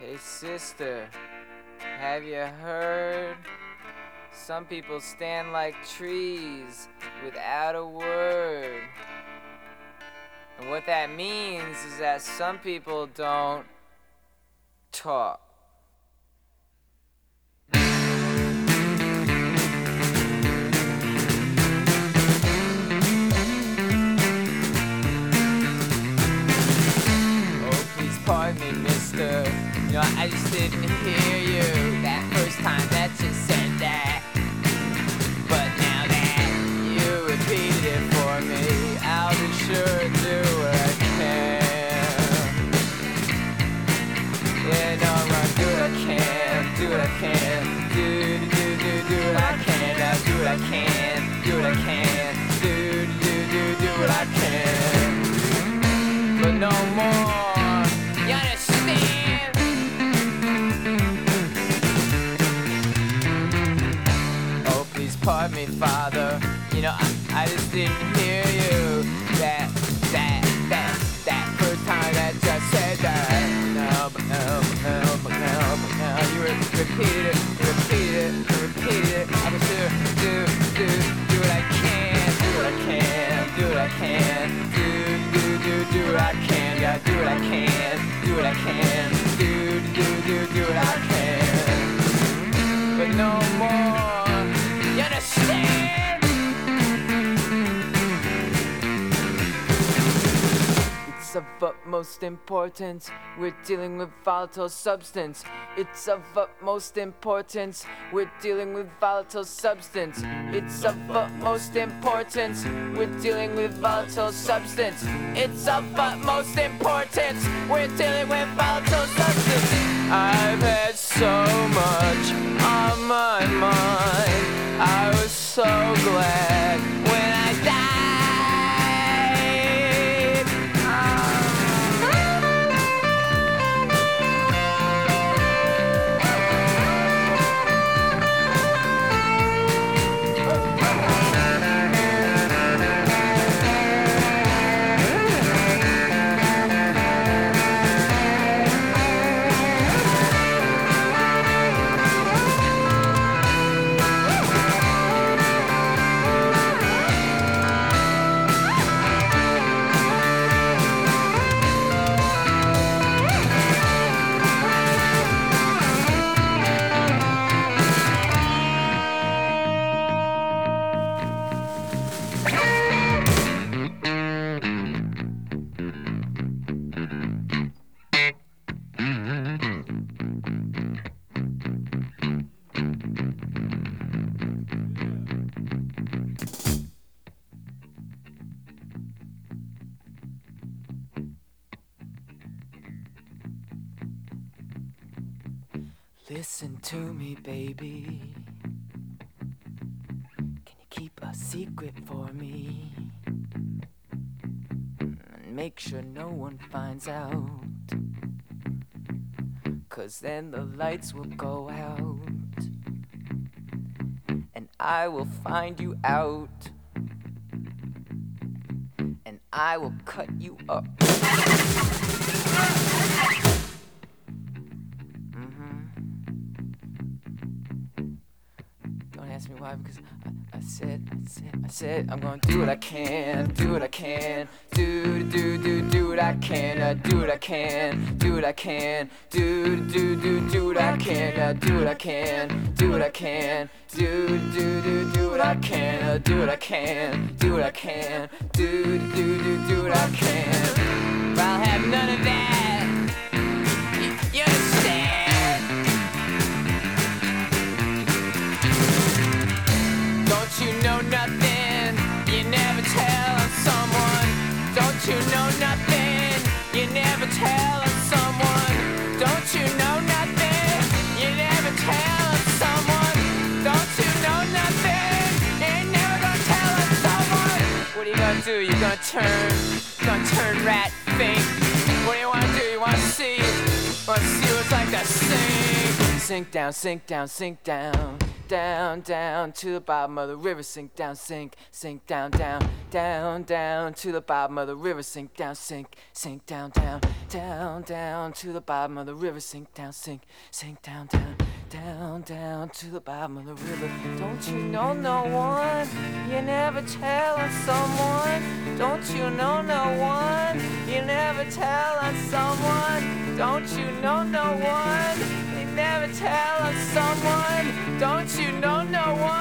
Hey sister, have you heard? Some people stand like trees without a word. And what that means is that some people don't talk. Oh, please pardon me, mister. You know, I just didn't hear you that first time that you said that. But now that you repeated it for me, I'll be sure to do what I can. Yeah, no, I'm gonna do what I can, do what I can, do what I can, I'll do what I can, do what I can, do what I can. But no more, you understand? Oh, please pardon me, Father. You know, I just didn't hear you that first time that you said that. No, but you repeated it. I was sure do what I can, do what I can, do what I can, do what I can, yeah, do what I can, do what I can, do what I can. But no more, you understand? It's of utmost importance, we're dealing with volatile substance. It's of utmost importance, we're dealing with volatile substance. It's of utmost importance, we're dealing with volatile substance. It's of utmost importance, we're dealing with volatile substance. I've had so much on my mind, I was so glad when I died. Listen to me, baby. Can you keep a secret for me? And make sure no one finds out. 'Cause then the lights will go out. And I will find you out. And I will cut you up. Ask me why, because I said I'm gonna do what I can, do what I can, do what I can, do what I can, do what I can, do what I can, do what I can, do what I can, do what I can, do what I can, do what I can, do what I can. But I'll have none of that. You understand? Don't you know nothing? You never tell on someone. Don't you know nothing? You never tell on someone. Don't you know nothing? You never tell on someone. Don't you know nothing? You're never gonna tell on someone. What are you gonna do? You're gonna turn rat think. What do you wanna do? You wanna see what it's like to sing sink down, sink down, sink down. Down, down to the bottom of the river, sink down, sink down, down, down, down to the bottom of the river, sink down, sink down, down, down, down to the bottom of the river, sink down, sink down, down, down, down to the bottom of the river. Don't you know no one? You never tell on someone. Don't you know no one? You never tell on someone. Don't you know no one? You never tell on someone. Don't you know no one?